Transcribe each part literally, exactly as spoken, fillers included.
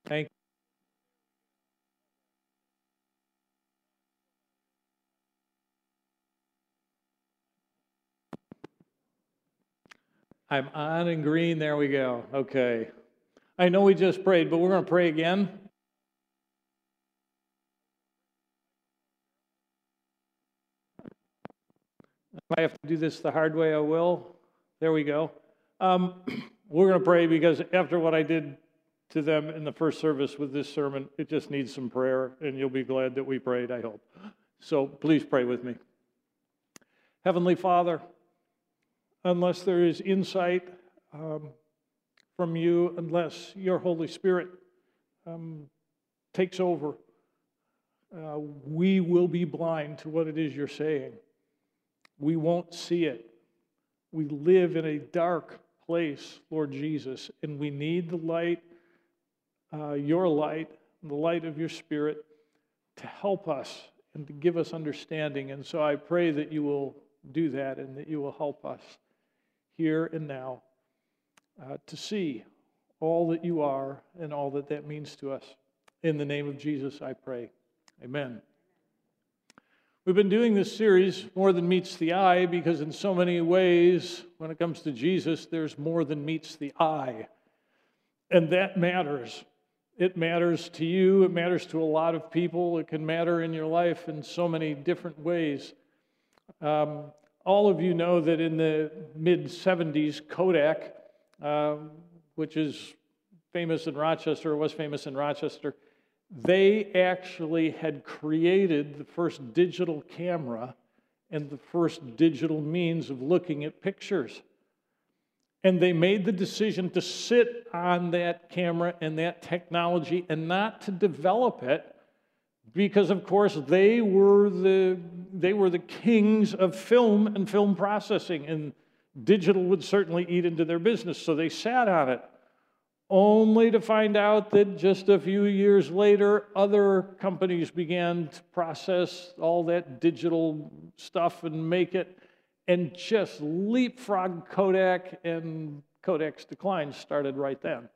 Thank I'm on and green. There we go. Okay. I know we just prayed, but we're going to pray again. If I have to do this the hard way, I will. There we go. Um, we're going to pray because after what I did to them in the first service with this sermon, it just needs some prayer, and you'll be glad that we prayed, I hope. So please pray with me. Heavenly Father, unless there is insight um, from you, unless your Holy Spirit um, takes over, uh, we will be blind to what it is you're saying. We won't see it. We live in a dark place, Lord Jesus, and we need the light, uh, your light, the light of your Spirit to help us and to give us understanding. And so I pray that you will do that and that you will help us here and now uh, to see all that you are and all that that means to us. In the name of Jesus, I pray. Amen. We've been doing this series, More Than Meets the Eye, because in so many ways, when it comes to Jesus, there's more than meets the eye. And that matters. It matters to you. It matters to a lot of people. It can matter in your life in so many different ways. Um, all of you know that in the mid seventies, Kodak, uh, which is famous in Rochester, or was famous in Rochester, they actually had created the first digital camera and the first digital means of looking at pictures. And they made the decision to sit on that camera and that technology and not to develop it because, of course, they were the, they were the kings of film and film processing, and digital would certainly eat into their business, so they sat on it. Only to find out that just a few years later, other companies began to process all that digital stuff and make it, and just leapfrog Kodak, and Kodak's decline started right then.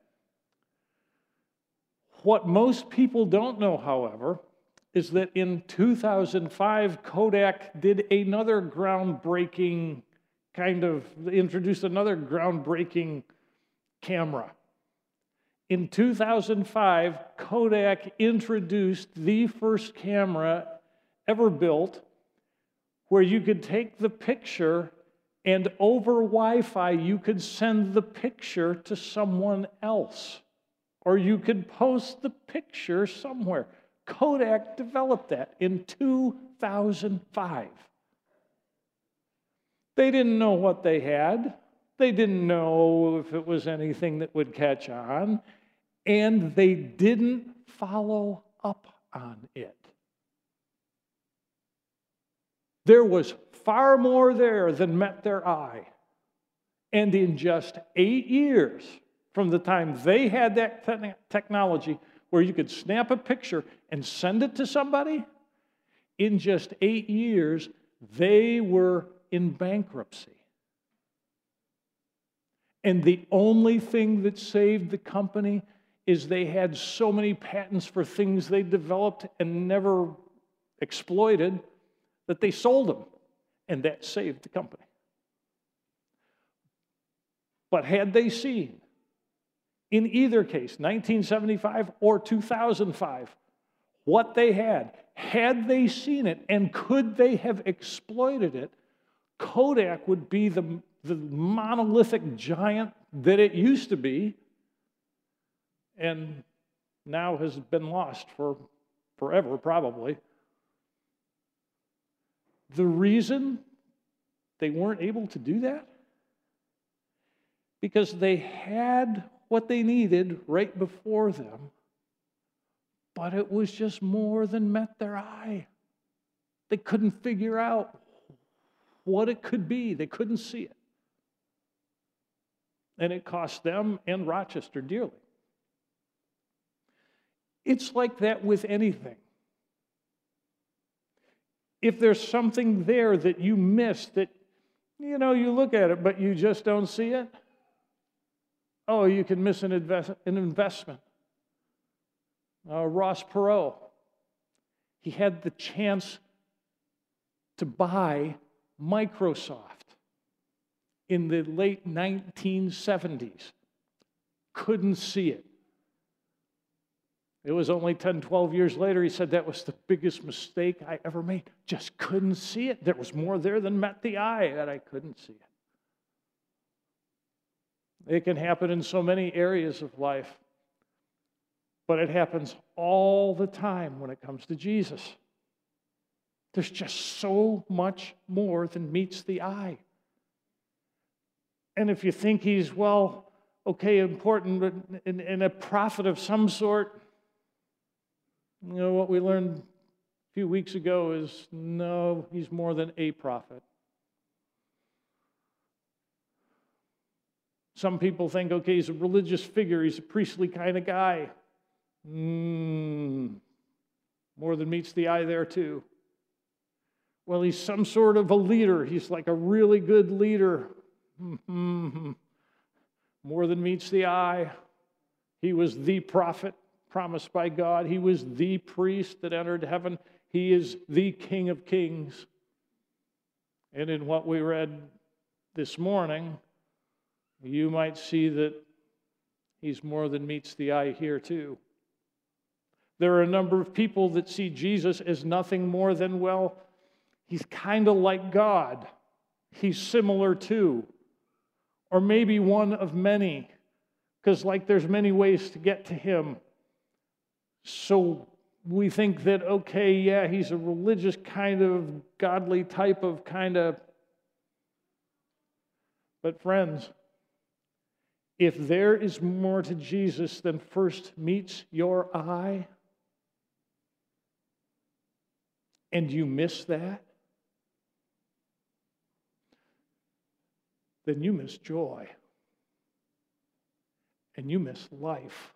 What most people don't know, however, is that in two thousand five, Kodak did another groundbreaking kind of, introduced another groundbreaking camera. In two thousand five, Kodak introduced the first camera ever built where you could take the picture and over Wi-Fi you could send the picture to someone else, or you could post the picture somewhere. Kodak developed that in two thousand five. They didn't know what they had. They didn't know if it was anything that would catch on. And they didn't follow up on it. There was far more there than met their eye. And in just eight years, from the time they had that te- technology where you could snap a picture and send it to somebody, in just eight years, they were in bankruptcy. And the only thing that saved the company is they had so many patents for things they developed and never exploited that they sold them, and that saved the company. But had they seen, in either case, nineteen seventy-five or two thousand five, what they had, had they seen it and could they have exploited it, Kodak would be the, the monolithic giant that it used to be, and now has been lost for forever, probably. The reason they weren't able to do that? Because they had what they needed right before them, but it was just more than met their eye. They couldn't figure out what it could be. They couldn't see it. And it cost them and Rochester dearly. It's like that with anything. If there's something there that you miss, that, you know, you look at it, but you just don't see it, oh, you can miss an, invest, an investment. uh, Ross Perot. He had the chance to buy Microsoft in the late nineteen seventies. Couldn't see it. It was only ten, twelve years later, he said that was the biggest mistake I ever made. Just couldn't see it. There was more there than met the eye, and I couldn't see it. It can happen in so many areas of life, but it happens all the time when it comes to Jesus. There's just so much more than meets the eye. And if you think he's, well, okay, important, and, and a prophet of some sort, you know, what we learned a few weeks ago is, no, he's more than a prophet. Some people think, okay, he's a religious figure, he's a priestly kind of guy. Mm, more than meets the eye there, too. Well, he's some sort of a leader. He's like a really good leader. Mm-hmm. More than meets the eye. He was the prophet promised by God. He was the priest that entered heaven. He is the King of Kings. And in what we read this morning, you might see that he's more than meets the eye here too. There are a number of people that see Jesus as nothing more than, well, he's kind of like God. He's similar to. Or maybe one of many. Because like there's many ways to get to him. So we think that, okay, yeah, he's a religious kind of godly type of kind of. But friends, if there is more to Jesus than first meets your eye, and you miss that, then you miss joy. And you miss life.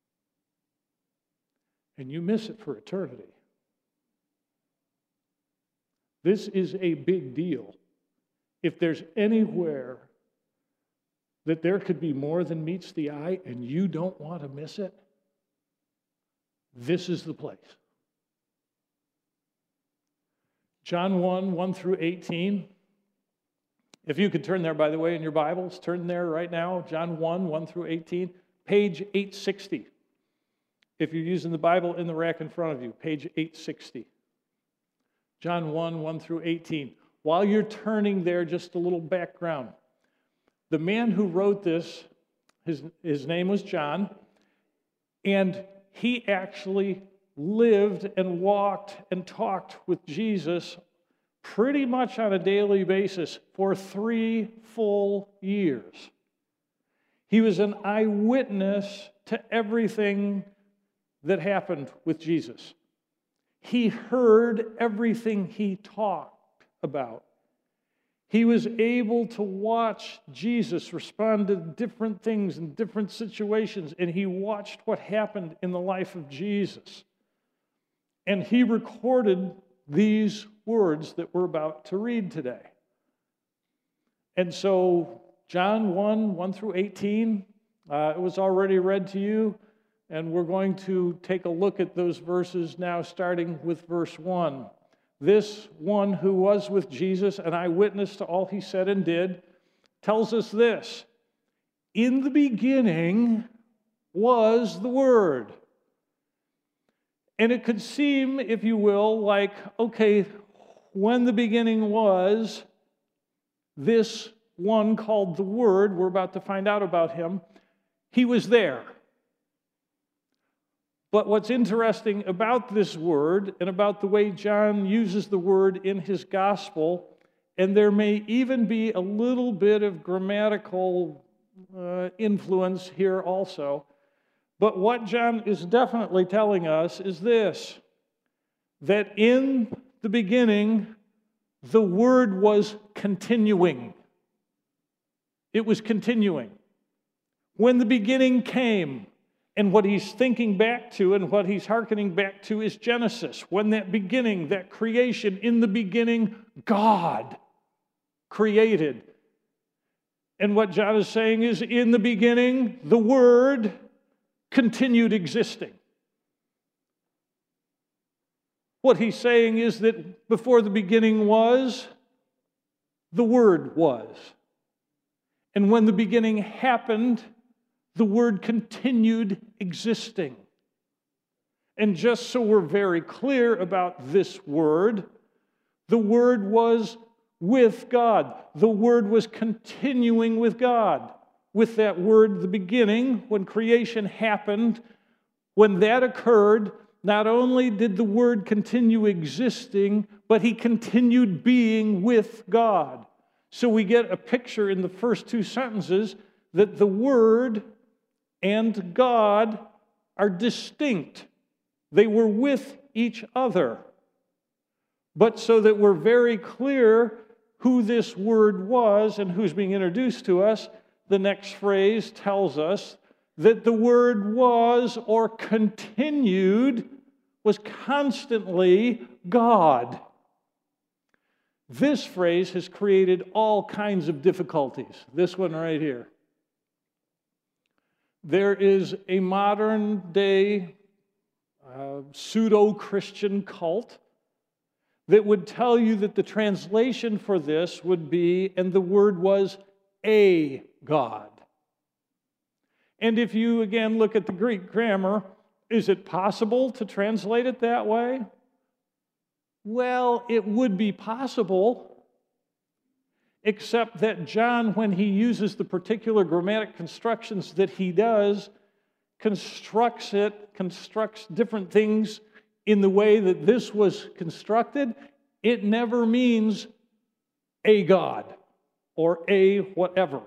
And you miss it for eternity. This is a big deal. If there's anywhere that there could be more than meets the eye and you don't want to miss it, this is the place. John one, one through eighteen. If you could turn there, by the way, in your Bibles, turn there right now. John one, one through eighteen. Page eight sixty. If you're using the Bible in the rack in front of you, page eight sixty. John one, one through eighteen. While you're turning there, just a little background. The man who wrote this, his, his name was John, and he actually lived and walked and talked with Jesus pretty much on a daily basis for three full years. He was an eyewitness to everything that happened with Jesus. He heard everything he talked about. He was able to watch Jesus respond to different things in different situations, and he watched what happened in the life of Jesus. And he recorded these words that we're about to read today. And so, John one, one through eighteen, uh, it was already read to you, and we're going to take a look at those verses now, starting with verse one. This one who was with Jesus, an eyewitness to all he said and did, tells us this: in the beginning was the Word. And it could seem, if you will, like, okay, when the beginning was, this one called the Word, we're about to find out about him, he was there. But what's interesting about this word and about the way John uses the word in his gospel, and there may even be a little bit of grammatical uh, influence here also, but what John is definitely telling us is this: that in the beginning, the Word was continuing. It was continuing. When the beginning came, and what he's thinking back to and what he's hearkening back to is Genesis. When that beginning, that creation, in the beginning, God created. And what John is saying is, in the beginning, the Word continued existing. What he's saying is that before the beginning was, the Word was. And when the beginning happened, the Word continued existing. And just so we're very clear about this Word, the Word was with God. The Word was continuing with God. With that Word, the beginning, when creation happened, when that occurred, not only did the Word continue existing, but He continued being with God. So we get a picture in the first two sentences that the Word and God are distinct. They were with each other. But so that we're very clear who this Word was and who's being introduced to us, the next phrase tells us that the Word was or continued, was constantly God. This phrase has created all kinds of difficulties. This one right here. There is a modern day uh, pseudo-Christian cult that would tell you that the translation for this would be, and the word was a God. And if you again look at the Greek grammar, is it possible to translate it that way? Well, it would be possible, except that John, when he uses the particular grammatic constructions that he does, constructs it, constructs different things in the way that this was constructed. It never means a God or a whatever.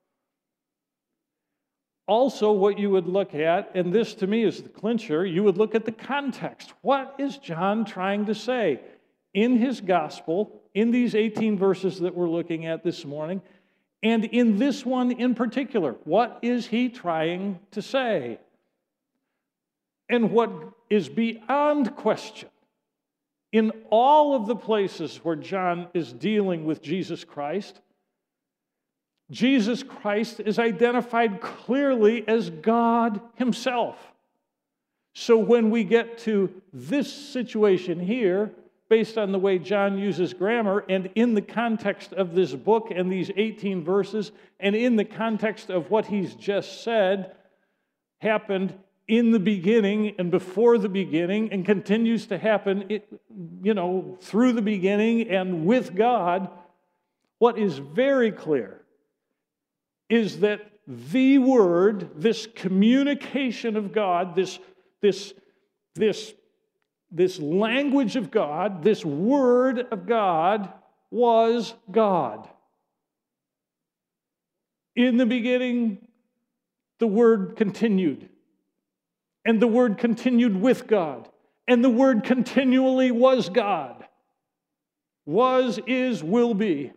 Also, what you would look at, and this to me is the clincher, you would look at the context. What is John trying to say? In his gospel, in these eighteen verses that we're looking at this morning, and in this one in particular, what is he trying to say? And what is beyond question, in all of the places where John is dealing with Jesus Christ, Jesus Christ is identified clearly as God Himself. So when we get to this situation here, based on the way John uses grammar, and in the context of this book and these eighteen verses, and in the context of what he's just said, happened in the beginning and before the beginning, and continues to happen, you know, through the beginning and with God, what is very clear is that the Word, this communication of God, this, this, this, this language of God, this Word of God was God. In the beginning, the Word continued. And the Word continued with God. And the Word continually was God. Was, is, will be.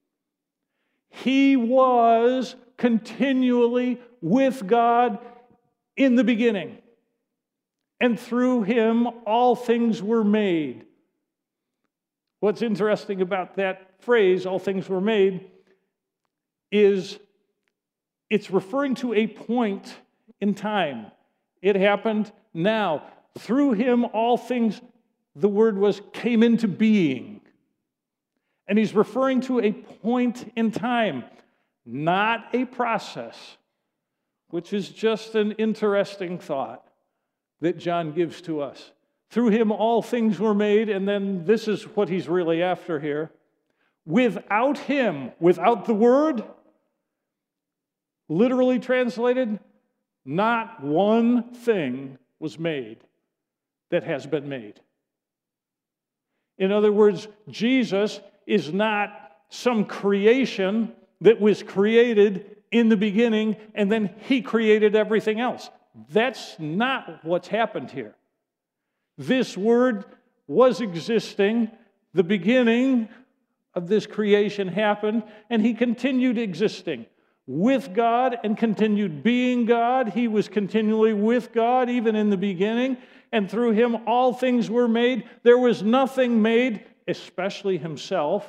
He was continually with God in the beginning. And through Him, all things were made. What's interesting about that phrase, all things were made, is it's referring to a point in time. It happened now. Through Him, all things, the word was, came into being. And he's referring to a point in time, not a process, which is just an interesting thought that John gives to us. Through Him all things were made, and then this is what he's really after here. Without Him, without the Word, literally translated, not one thing was made that has been made. In other words, Jesus is not some creation that was created in the beginning and then He created everything else. That's not what's happened here. This Word was existing. The beginning of this creation happened, and He continued existing with God and continued being God. He was continually with God even in the beginning, and through Him all things were made. There was nothing made, especially Himself,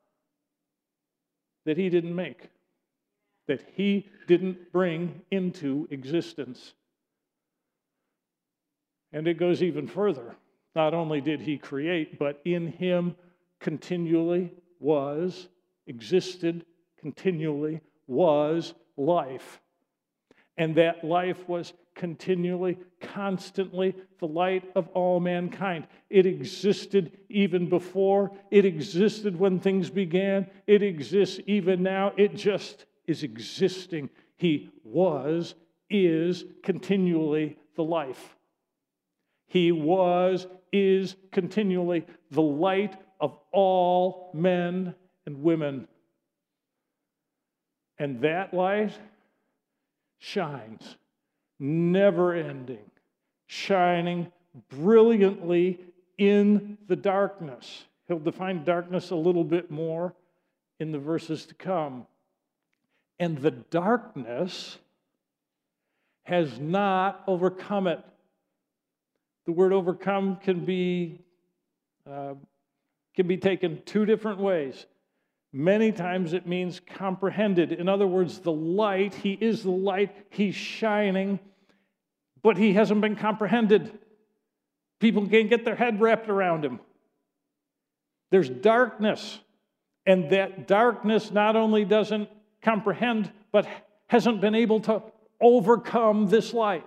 that He didn't make, that He didn't bring into existence. And it goes even further. not only did he create, but in him continually was, existed, continually was life. And that life was continually, constantly the light of all mankind. It existed even before. It existed when things began. It exists even now. It just is existing. He was, is continually the life. He was, is continually the light of all men and women. And that light shines, never ending, shining brilliantly in the darkness. He'll define darkness a little bit more in the verses to come. And the darkness has not overcome it. The word overcome can be, uh, can be taken two different ways. Many times it means comprehended. In other words, the light, he is the light, he's shining, but he hasn't been comprehended. People can't get their head wrapped around him. There's darkness, and that darkness not only doesn't comprehend, but hasn't been able to overcome this light.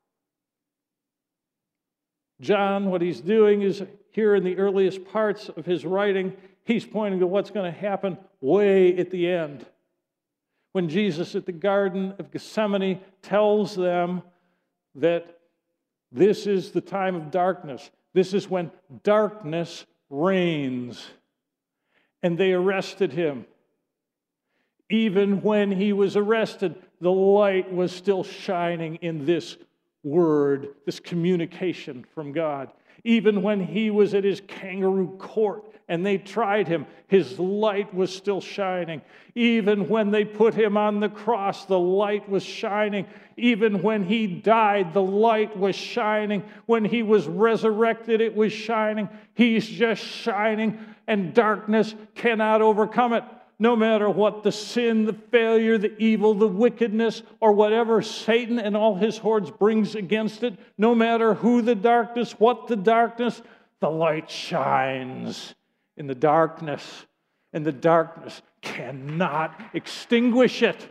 John, what he's doing is here in the earliest parts of his writing, he's pointing to what's going to happen way at the end. When Jesus at the Garden of Gethsemane tells them that this is the time of darkness. This is when darkness reigns. And they arrested him. Even when he was arrested, the light was still shining in this word, this communication from God. Even when he was at his kangaroo court and they tried him, his light was still shining. Even when they put him on the cross, the light was shining. Even when he died, the light was shining. When he was resurrected, it was shining. He's just shining, and darkness cannot overcome it. No matter what the sin, the failure, the evil, the wickedness, or whatever Satan and all his hordes brings against it, no matter who the darkness, what the darkness, the light shines in the darkness, and the darkness cannot extinguish it.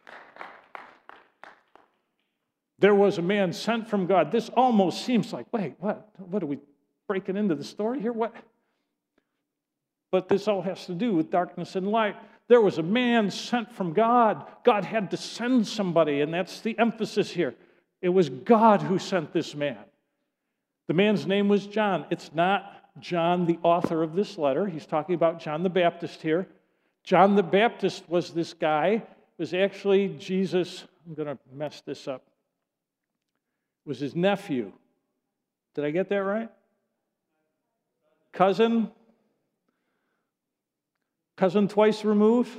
There was a man sent from God. This almost seems like, wait, what? What are we breaking into the story here? What? But this all has to do with darkness and light. There was a man sent from God. God had to send somebody, and that's the emphasis here. It was God who sent this man. The man's name was John. It's not John, the author of this letter. He's talking about John the Baptist here. John the Baptist was this guy. It was actually Jesus, I'm going to mess this up, it was his nephew. Did I get that right? Cousin? Cousin twice removed?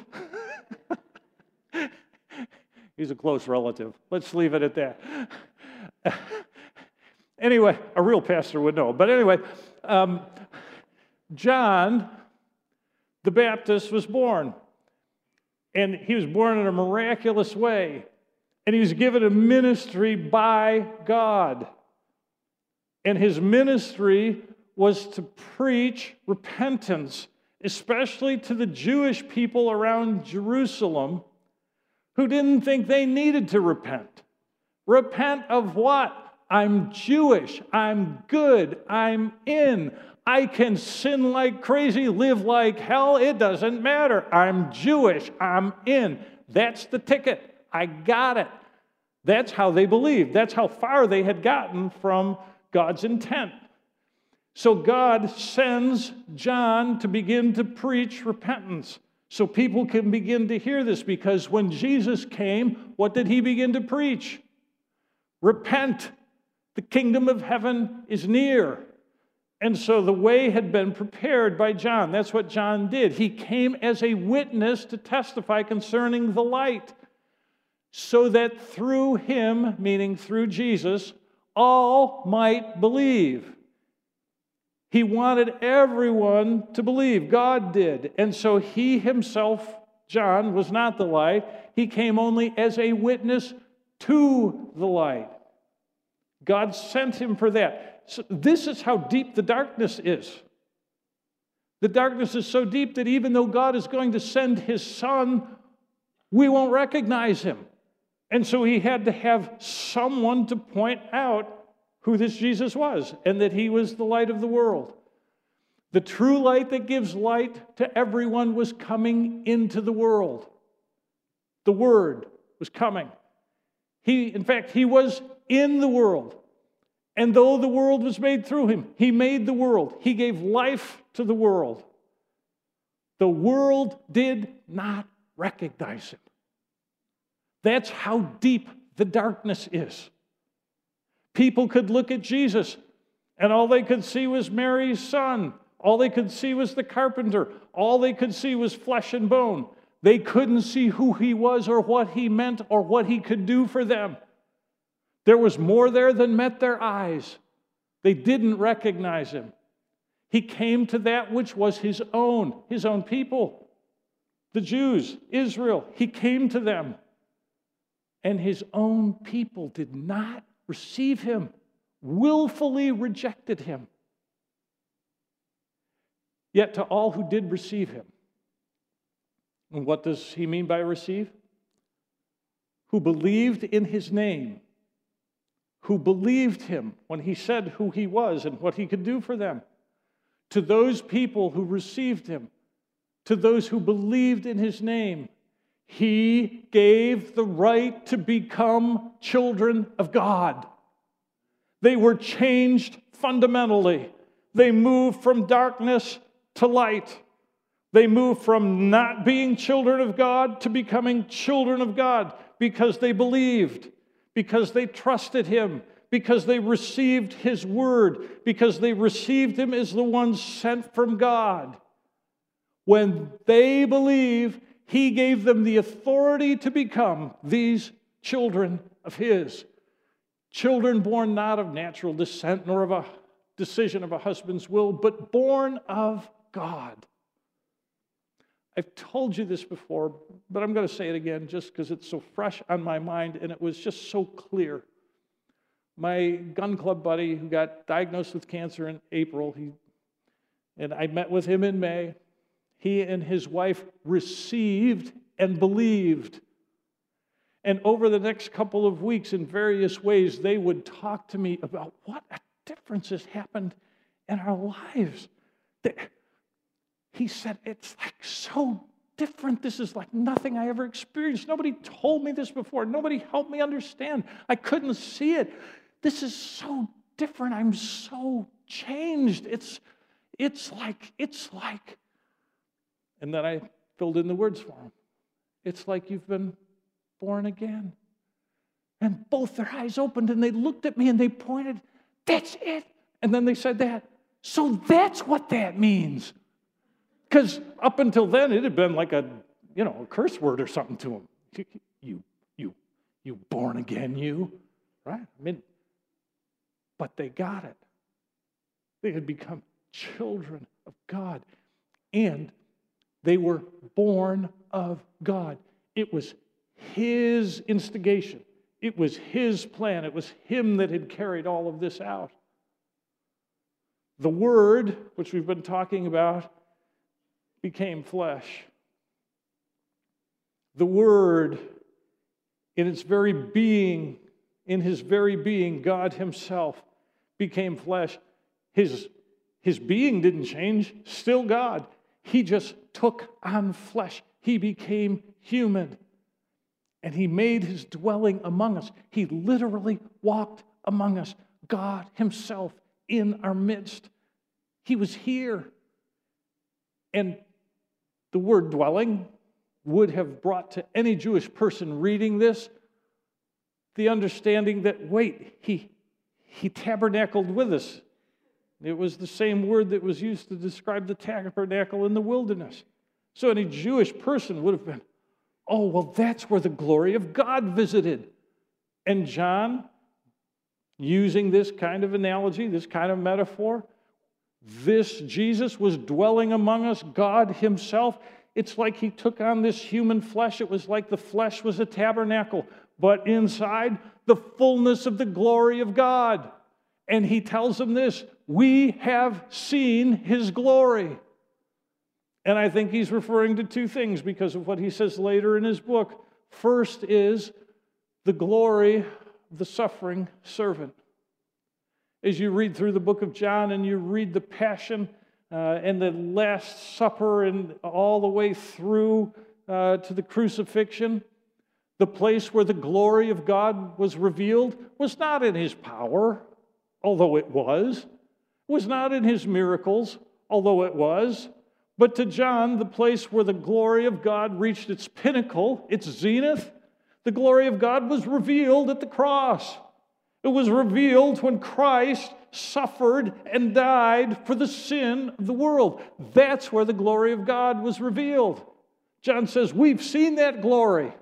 He's a close relative. Let's leave it at that. Anyway, a real pastor would know. But anyway, um, John the Baptist was born. And he was born in a miraculous way. And he was given a ministry by God. And his ministry was to preach repentance, especially to the Jewish people around Jerusalem who didn't think they needed to repent. Repent of what? I'm Jewish. I'm good. I'm in. I can sin like crazy, live like hell. It doesn't matter. I'm Jewish. I'm in. That's the ticket. I got it. That's how they believed. That's how far they had gotten from God's intent. So God sends John to begin to preach repentance so people can begin to hear this, because when Jesus came, what did he begin to preach? Repent. The kingdom of heaven is near. And so the way had been prepared by John. That's what John did. He came as a witness to testify concerning the light, so that through him, meaning through Jesus, all might believe. He wanted everyone to believe. God did. And so he himself, John, was not the light. He came only as a witness to the light. God sent him for that. So this is how deep the darkness is. The darkness is so deep that even though God is going to send his Son, we won't recognize him. And so he had to have someone to point out who this Jesus was and that he was the light of the world. The true light that gives light to everyone was coming into the world. The Word was coming. He, in fact, he was in the world. And though the world was made through him, he made the world. He gave life to the world. The world did not recognize him. That's how deep the darkness is. People could look at Jesus, and all they could see was Mary's son. All they could see was the carpenter. All they could see was flesh and bone. They couldn't see who he was or what he meant or what he could do for them. There was more there than met their eyes. They didn't recognize him. He came to that which was his own, his own people, the Jews, Israel. He came to them. And his own people did not receive him, willfully rejected him. Yet to all who did receive him, and what does he mean by receive? Who believed in his name, who believed him when he said who he was and what he could do for them. To those people who received him, to those who believed in his name, he gave the right to become children of God. They were changed fundamentally. They moved from darkness to light. They moved from not being children of God to becoming children of God because they believed, because they trusted him, because they received his word, because they received him as the one sent from God. When they believe, he gave them the authority to become these children of his. Children born not of natural descent nor of a decision of a husband's will, but born of God. I've told you this before, but I'm going to say it again just because it's so fresh on my mind and it was just so clear. My gun club buddy who got diagnosed with cancer in April, he, and I met with him in May, he and his wife received and believed. And over the next couple of weeks, in various ways, they would talk to me about what a difference has happened in our lives. He said, it's like so different. This is like nothing I ever experienced. Nobody told me this before. Nobody helped me understand. I couldn't see it. This is so different. I'm so changed. It's, it's like, it's like, and then I filled in the words for him. It's like you've been born again. And both their eyes opened and they looked at me and they pointed, that's it. And then they said that. So that's what that means. Because up until then, it had been like a, you know, a curse word or something to them. You, you, you born again, you, right? I mean, but they got it. They had become children of God. And they were born of God. It was his instigation. It was his plan. It was him that had carried all of this out. The Word, which we've been talking about, became flesh. The Word, in its very being, in his very being, God himself became flesh. His, his being didn't change, still God. He just took on flesh. He became human. And he made his dwelling among us. He literally walked among us. God himself in our midst. He was here. And the word dwelling would have brought to any Jewish person reading this the understanding that, wait, he, he tabernacled with us. It was the same word that was used to describe the tabernacle in the wilderness. So any Jewish person would have been, oh, well, that's where the glory of God visited. And John, using this kind of analogy, this kind of metaphor, this Jesus was dwelling among us, God himself. It's like he took on this human flesh. It was like the flesh was a tabernacle, but inside the fullness of the glory of God. And he tells them this, we have seen his glory. And I think he's referring to two things because of what he says later in his book. First is the glory of the suffering servant. As you read through the book of John and you read the Passion uh, and the Last Supper and all the way through uh, to the crucifixion, the place where the glory of God was revealed was not in his power, although it was. It was not in his miracles, although it was. But to John, the place where the glory of God reached its pinnacle, its zenith, the glory of God was revealed at the cross. It was revealed when Christ suffered and died for the sin of the world. That's where the glory of God was revealed. John says, we've seen that glory.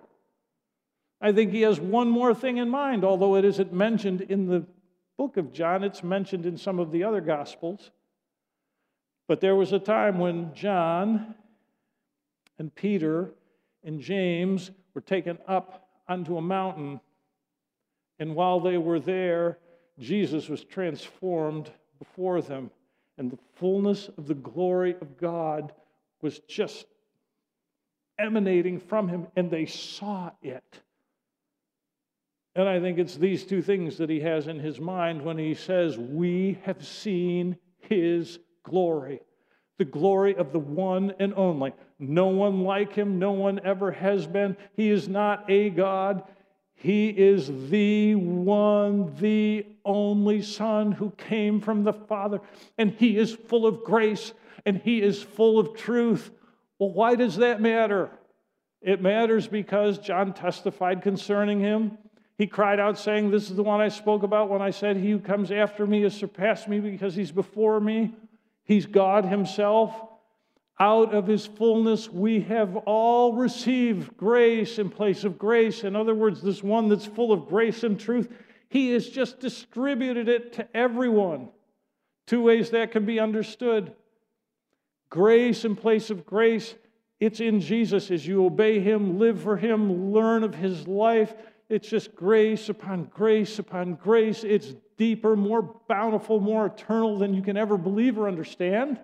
I think he has one more thing in mind, although it isn't mentioned in the book of John, it's mentioned in some of the other Gospels. But there was a time when John and Peter and James were taken up onto a mountain. And while they were there, Jesus was transformed before them. And the fullness of the glory of God was just emanating from him, and they saw it. And I think it's these two things that he has in his mind when he says, we have seen his glory. The glory of the one and only. No one like him, no one ever has been. He is not a God. He is the one, the only Son who came from the Father. And he is full of grace and he is full of truth. Well, why does that matter? It matters because John testified concerning him. He cried out saying, this is the one I spoke about when I said, he who comes after me has surpassed me because he's before me. He's God himself. Out of his fullness, we have all received grace in place of grace. In other words, this one that's full of grace and truth, he has just distributed it to everyone. Two ways that can be understood. Grace in place of grace, it's in Jesus. As you obey him, live for him, learn of his life, it's just grace upon grace upon grace. It's deeper, more bountiful, more eternal than you can ever believe or understand.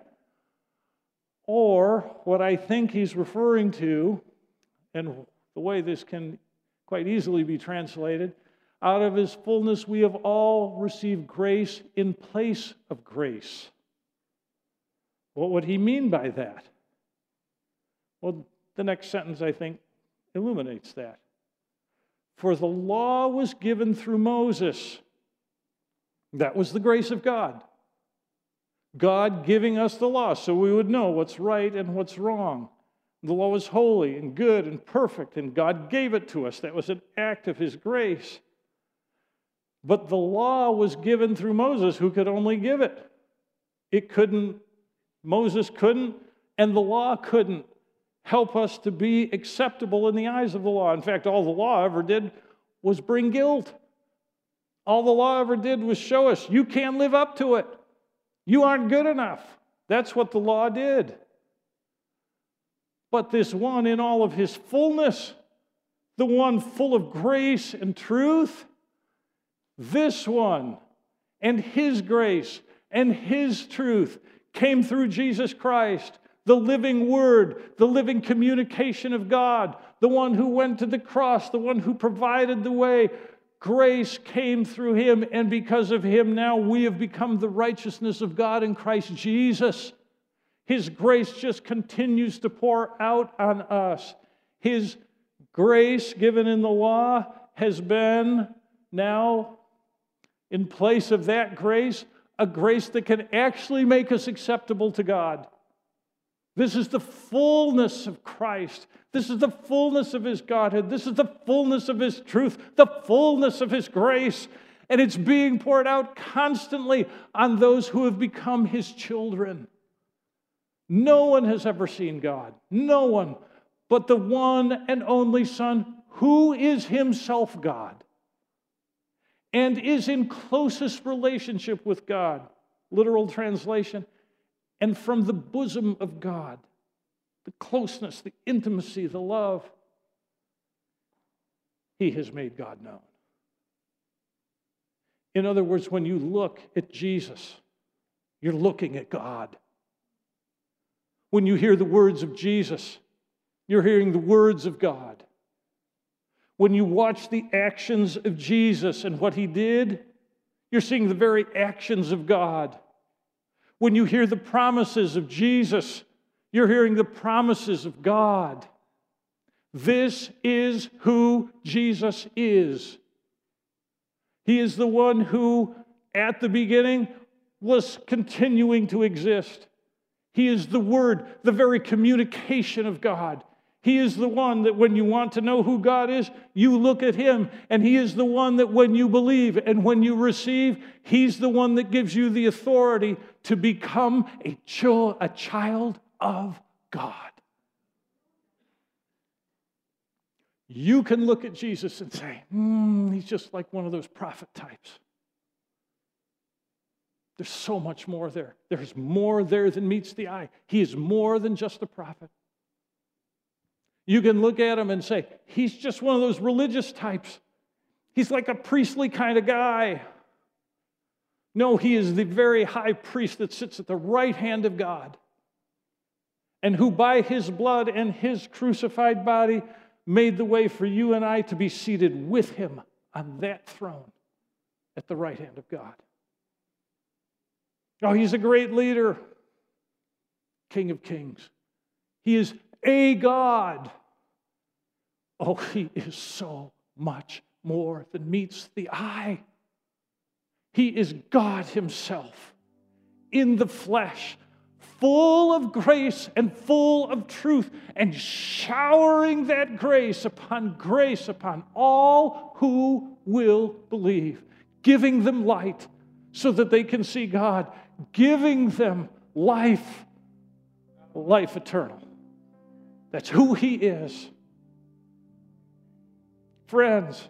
Or what I think he's referring to, and the way this can quite easily be translated, out of his fullness we have all received grace in place of grace. What would he mean by that? Well, the next sentence, I think, illuminates that. For the law was given through Moses. That was the grace of God. God giving us the law so we would know what's right and what's wrong. The law was holy and good and perfect, and God gave it to us. That was an act of his grace. But the law was given through Moses, who could only give it. It couldn't, Moses couldn't, and the law couldn't help us to be acceptable in the eyes of the law. In fact, all the law ever did was bring guilt. All the law ever did was show us, you can't live up to it. You aren't good enough. That's what the law did. But this one in all of his fullness, the one full of grace and truth, this one and his grace and his truth came through Jesus Christ, the living Word, the living communication of God, the one who went to the cross, the one who provided the way. Grace came through him, and because of him now we have become the righteousness of God in Christ Jesus. His grace just continues to pour out on us. His grace given in the law has been now, in place of that grace, a grace that can actually make us acceptable to God. This is the fullness of Christ. This is the fullness of his Godhead. This is the fullness of his truth, the fullness of his grace. And it's being poured out constantly on those who have become his children. No one has ever seen God. No one. But the one and only Son, who is himself God and is in closest relationship with God. Literal translation. And from the bosom of God, the closeness, the intimacy, the love, he has made God known. In other words, when you look at Jesus, you're looking at God. When you hear the words of Jesus, you're hearing the words of God. When you watch the actions of Jesus and what he did, you're seeing the very actions of God. When you hear the promises of Jesus, you're hearing the promises of God. This is who Jesus is. He is the one who, at the beginning, was continuing to exist. He is the Word, the very communication of God. He is the one that when you want to know who God is, you look at him. And he is the one that when you believe and when you receive, he's the one that gives you the authority to become a child, a child of God. You can look at Jesus and say, hmm, he's just like one of those prophet types. There's so much more there. There's more there than meets the eye. He is more than just a prophet. You can look at him and say, he's just one of those religious types. He's like a priestly kind of guy. No, he is the very high priest that sits at the right hand of God, and who by his blood and his crucified body made the way for you and I to be seated with him on that throne at the right hand of God. Oh, he's a great leader, King of Kings. He is a God. Oh, he is so much more than meets the eye. He is God himself in the flesh, full of grace and full of truth, and showering that grace upon grace upon all who will believe, giving them light so that they can see God, giving them life, life eternal. That's who he is. Friends,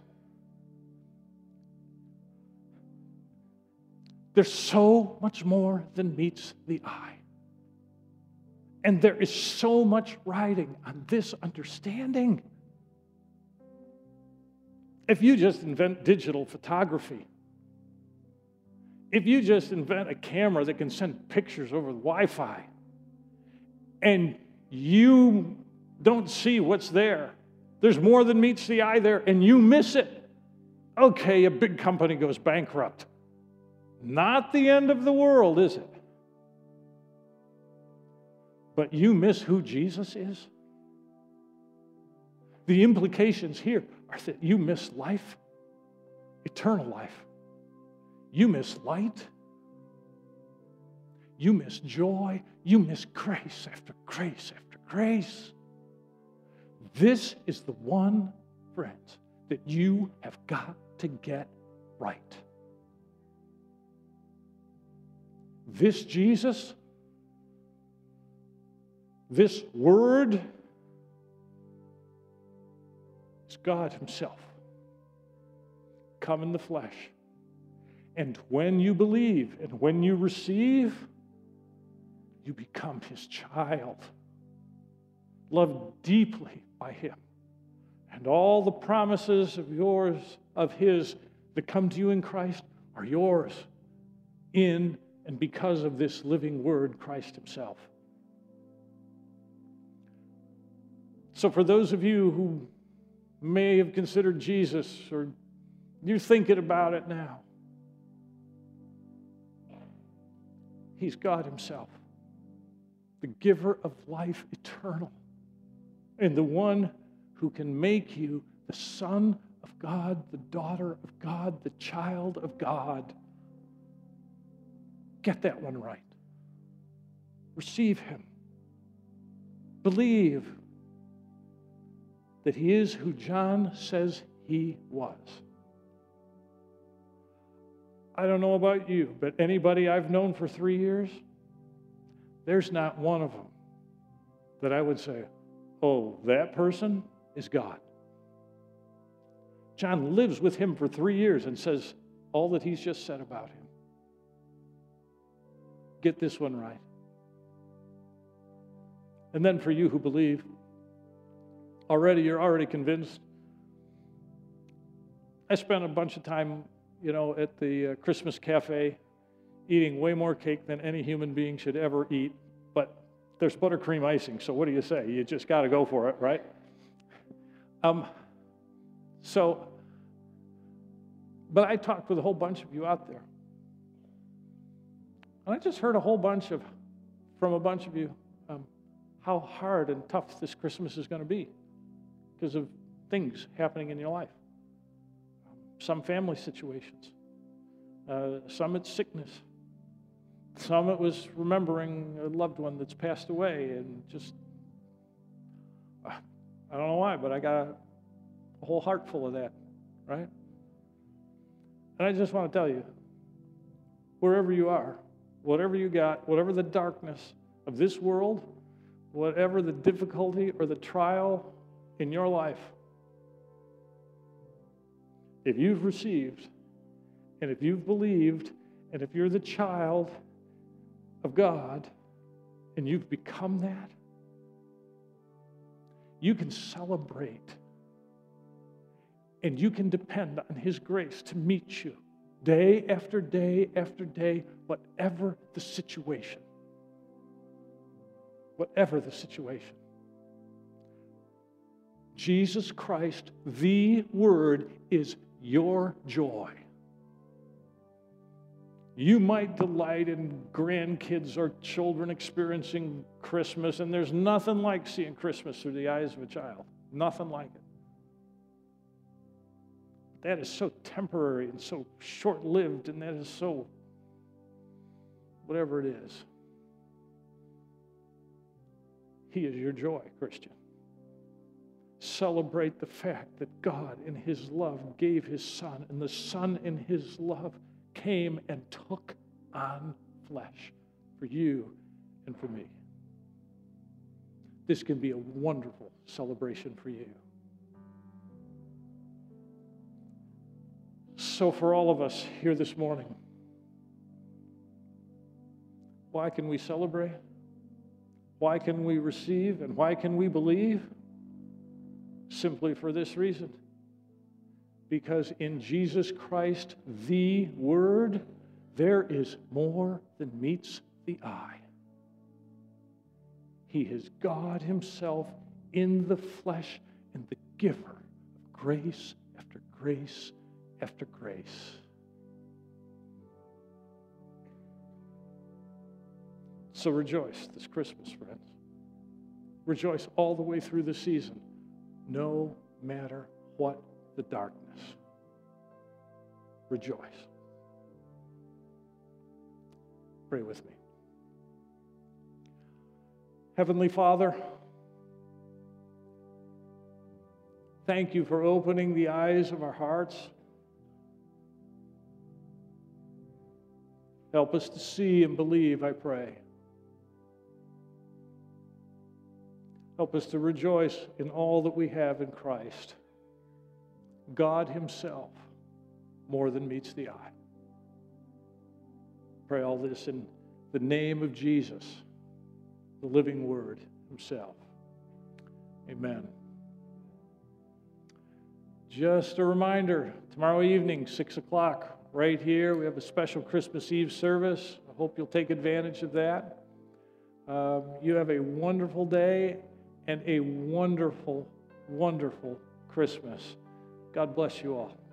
there's so much more than meets the eye. And there is so much riding on this understanding. If you just invent digital photography, if you just invent a camera that can send pictures over the Wi-Fi, and you don't see what's there, there's more than meets the eye there, and you miss it, okay, a big company goes bankrupt. Not the end of the world, is it? But you miss who Jesus is? The implications here are that you miss life, eternal life. You miss light. You miss joy. You miss grace after grace after grace. This is the one, friends, that you have got to get right. This Jesus, this Word, is God himself, come in the flesh. And when you believe and when you receive, you become his child, loved deeply by him. And all the promises of yours, of his, that come to you in Christ are yours in and because of this living Word, Christ himself. So for those of you who may have considered Jesus, or you're thinking about it now, he's God himself, the giver of life eternal, and the one who can make you the son of God, the daughter of God, the child of God. Get that one right. Receive him. Believe that he is who John says he was. I don't know about you, but anybody I've known for three years, there's not one of them that I would say, oh, that person is God. John lives with him for three years and says all that he's just said about him. Get this one right. And then for you who believe, already you're already convinced. I spent a bunch of time you know, at the uh, Christmas cafe, eating way more cake than any human being should ever eat. But there's buttercream icing, so what do you say? You just got to go for it, right? Um, so, but I talked with a whole bunch of you out there. And I just heard a whole bunch of, from a bunch of you, um, how hard and tough this Christmas is going to be because of things happening in your life. Some family situations, uh, some it's sickness, some it was remembering a loved one that's passed away, and just, uh, I don't know why, but I got a, a whole heart full of that, right? And I just want to tell you, wherever you are, whatever you got, whatever the darkness of this world, whatever the difficulty or the trial in your life, if you've received, and if you've believed, and if you're the child of God, and you've become that, you can celebrate, and you can depend on His grace to meet you day after day after day, whatever the situation. Whatever the situation. Jesus Christ, the Word, is your joy. You might delight in grandkids or children experiencing Christmas, and there's nothing like seeing Christmas through the eyes of a child. Nothing like it. That is so temporary and so short-lived, and that is so whatever it is. He is your joy, Christian. Celebrate the fact that God in His love gave His Son, and the Son in His love came and took on flesh for you and for me. This can be a wonderful celebration for you. So for all of us here this morning, why can we celebrate? Why can we receive? And why can we believe? Simply for this reason. Because in Jesus Christ, the Word, there is more than meets the eye. He is God Himself in the flesh and the giver of grace after grace after grace. So rejoice this Christmas, friends. Rejoice all the way through the season, no matter what the darkness. Rejoice. Pray with me. Heavenly Father, thank you for opening the eyes of our hearts. Help us to see and believe, I pray. Help us to rejoice in all that we have in Christ. God Himself more than meets the eye. Pray all this in the name of Jesus, the living Word Himself. Amen. Just a reminder, tomorrow evening, six o'clock, right here, we have a special Christmas Eve service. I hope you'll take advantage of that. Um, you have a wonderful day and a wonderful, wonderful Christmas. God bless you all.